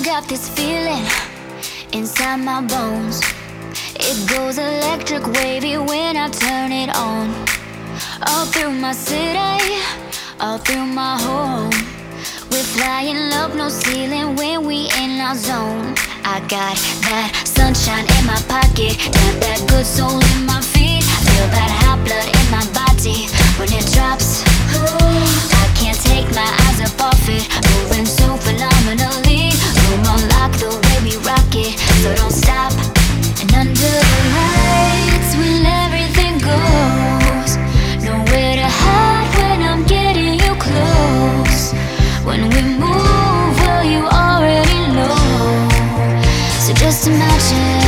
got this feeling inside my bones. It goes electric wavy when I turn it on. All through my city, all through my home. We're flying up, no ceiling when we in our zone. I got that sunshine in my pocket, got that good soul in my feet. Feel that hot blood in my body when it drops. I can't take my eyes up off it, moving so phenomenally. Room on lock the way we rock it, so don't stop. And under the lights when everything goes, nowhere to hide when I'm getting you close. When we move, well you already know. So just imagine,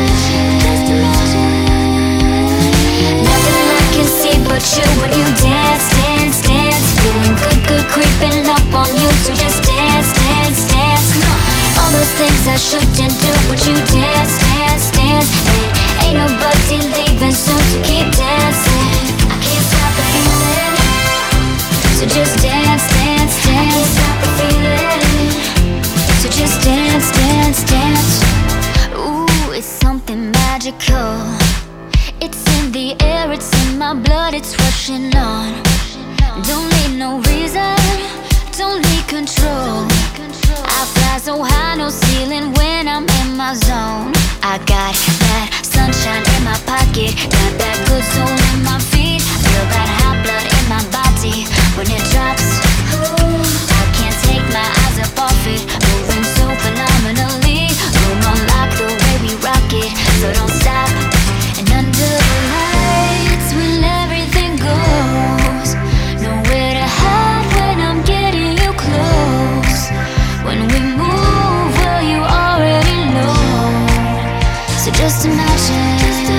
nothing I can see but you when you dance, dance, dance. Feeling good, good creeping up on you. So just dance, dance, dance. Come on. All those things I shouldn't do, but you dance, dance, dance. Ain't nobody leaving soon, so keep dancing. I can't stop the feeling. So just dance, dance, dance. I can't stop the feeling. So just dance, dance, dance. Ooh, it's something magical. It's in the air, it's in my blood, it's rushing on. Don't need no reason, don't need control. I fly so high, no ceiling when I'm in my zone. I got that sunshine in my pocket, got that good soul in my feet. Feel that hot blood in my body when it drops. I can't take my eyes up off it, moving so phenomenally. Room on lock the way we rock it, so don't stop. And under the lights when everything goes, nowhere to hide when I'm getting you close. When we move, well you already know. So just imagine,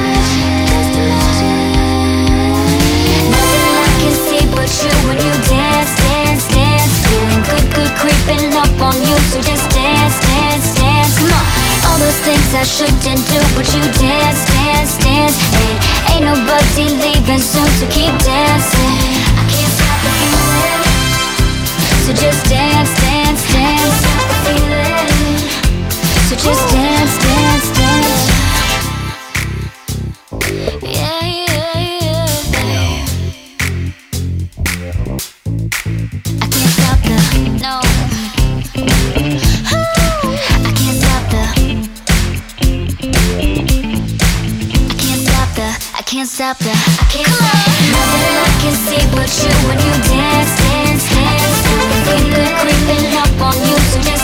nothing I can see but you when you dance, dance, dance. Feeling good, good creeping up on you. So just dance, dance, dance. Come on. All those things I shouldn't do, but you dance, dance, dance. Ain't nobody leaving soon, so keep dancing. I can't stop the feeling. So just dance, dance, dance. Stop the feeling. So just dance, dance, dance. Yeah, yeah, yeah, babe. I can't stop the, no. I can't stop the, I can't stop the, I can't stop the. Nothing I can see but you when you dance, dance, dance. Feeling good, good creeping up on you, so just